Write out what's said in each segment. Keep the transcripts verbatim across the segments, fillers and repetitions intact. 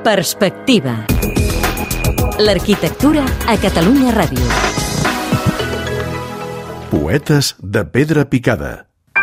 Perspectiva. L'arquitectura a Catalunya Ràdio. Poetes de pedra picada.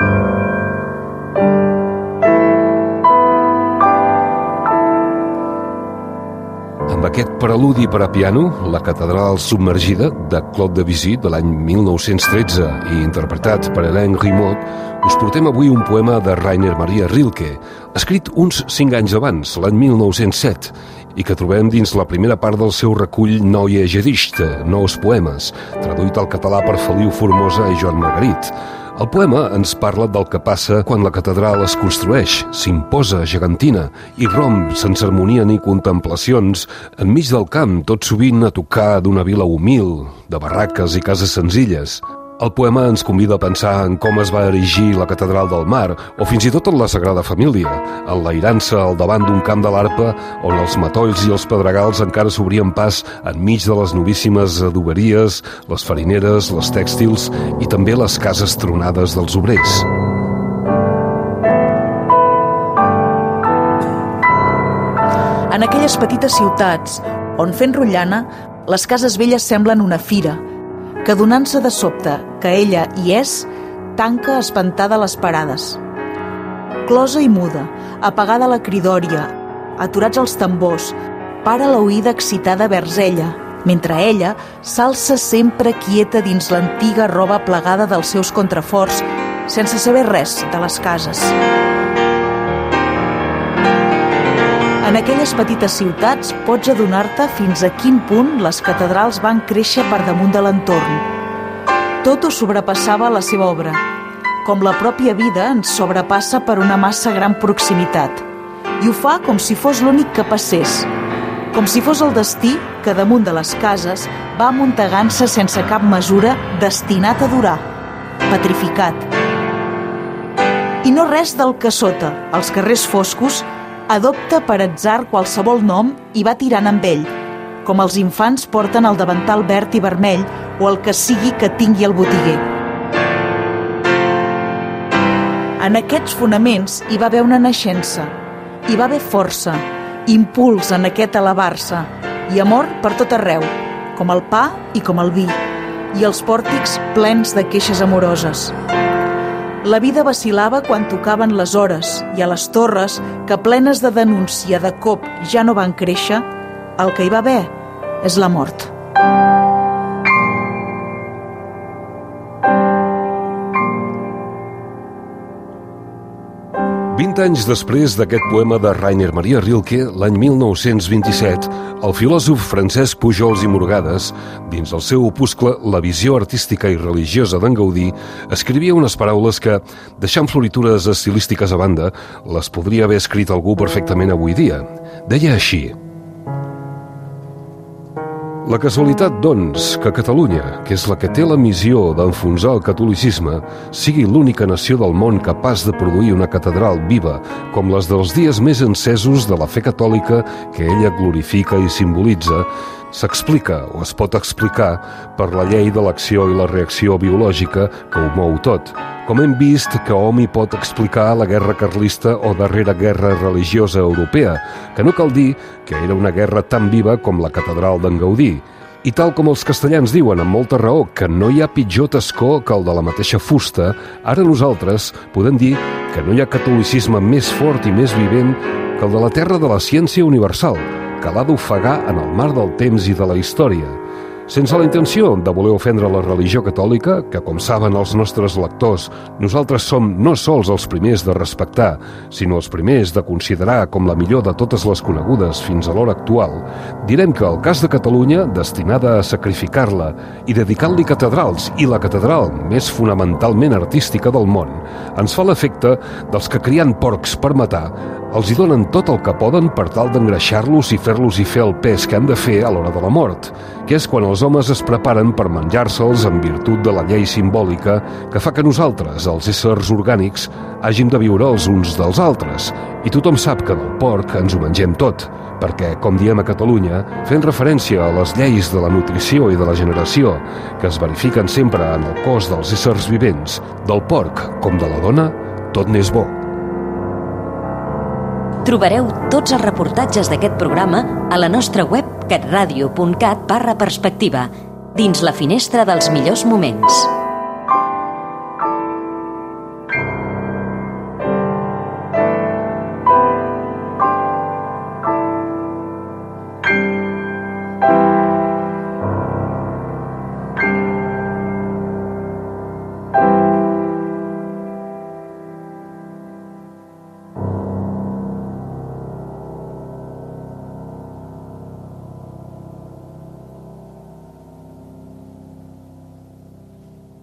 Amb aquest preludi per a piano, La catedral submergida, de Claude Debussy, de l'any mil nou-cents tretze i interpretat per Hélène Grimaud, us portem avui un poema de Rainer Maria Rilke, escrit uns cinc anys abans, l'any mil nou-cents set, i que trobem dins la primera part del seu recull Neue Gedichte, nous poemes, traduït al català per Feliu Formosa i Joan Margarit. El poema ens parla del que passa quan la catedral es construeix, s'imposa gegantina i romp sense harmonia ni contemplacions enmig del camp, tot sovint a tocar d'una vila humil, de barraques i cases senzilles. El poema ens convida a pensar en com es va erigir la catedral del Mar, o fins i tot en la Sagrada Família, enlairant-se al davant d'un camp de l'Arpa on els matolls i els pedregals encara s'obrien pas enmig de les novíssimes adoberies, les farineres, les tèxtils i també les cases tronades dels obrers. En aquelles petites ciutats, on fent rotllana, les cases velles semblen una fira, que donant-se de sobte que ella hi és, tanca espantada les parades. Closa i muda, apagada la cridòria, aturats els tambors, para l'oïda excitada vers ella, mentre ella s'alça sempre quieta dins l'antiga roba plegada dels seus contraforts, sense saber res de les cases. En aquelles petites ciutats pots adonar-te fins a quin punt les catedrals van créixer per damunt de l'entorn. Tot ho sobrepassava la seva obra, com la pròpia vida ens sobrepassa per una massa gran proximitat, i ho fa com si fos l'únic que passés, com si fos el destí que damunt de les cases va amuntegant-se sense cap mesura destinat a durar, petrificat. I no res del que sota, als carrers foscos, adopta per atzar qualsevol nom i va tirant amb ell, com els infants porten el davantal verd i vermell o el que sigui que tingui el botiguer. En aquests fonaments hi va haver una naixença, hi va haver força, impuls en aquest elevar-se i amor per tot arreu, com el pa i com el vi, i els pòrtics plens de queixes amoroses. La vida vacil·lava quan tocaven les hores i a les torres, que plenes de denúncia de cop ja no van créixer, el que hi va haver és la mort. Vint anys després d'aquest poema de Rainer Maria Rilke, l'any mil nou-cents vint-i-set, el filòsof Francesc Pujols i Morgades, dins el seu opuscle La visió artística i religiosa d'en Gaudí, escrivia unes paraules que, deixant floritures estilístiques a banda, les podria haver escrit algú perfectament avui dia. Deia així: la casualitat, doncs, que Catalunya, que és la que té la missió d'enfonsar el catolicisme, sigui l'única nació del món capaç de produir una catedral viva, com les dels dies més encesos de la fe catòlica que ella glorifica i simbolitza, s'explica o es pot explicar per la llei de l'acció i la reacció biològica que ho mou tot. Com hem vist que hom hi pot explicar la guerra carlista o darrera guerra religiosa europea, que no cal dir que era una guerra tan viva com la catedral d'en Gaudí. I tal com els castellans diuen amb molta raó que no hi ha pitjor tascó que el de la mateixa fusta, ara nosaltres podem dir que no hi ha catolicisme més fort i més vivent que el de la terra de la ciència universal, que l'ha d'ofegar en el mar del temps i de la història. Sense la intenció de voler ofendre la religió catòlica, que, com saben els nostres lectors, nosaltres som no sols els primers de respectar, sinó els primers de considerar com la millor de totes les conegudes fins a l'hora actual, direm que el cas de Catalunya, destinada a sacrificar-la i dedicant-li catedrals, i la catedral més fonamentalment artística del món, ens fa l'efecte dels que criant porcs per matar els hi donen tot el que poden per tal d'engreixar-los i fer-los hi fer el pes que han de fer a l'hora de la mort, que és quan els homes es preparen per menjar-se'ls en virtut de la llei simbòlica que fa que nosaltres, els éssers orgànics, hàgim de viure els uns dels altres. I tothom sap que del porc ens ho mengem tot, perquè, com diem a Catalunya, fent referència a les lleis de la nutrició i de la generació, que es verifiquen sempre en el cos dels éssers vivents, del porc com de la dona, tot n'és bo. Trobareu tots els reportatges d'aquest programa a la nostra web catradio punt cat barra perspectiva, dins la finestra dels millors moments.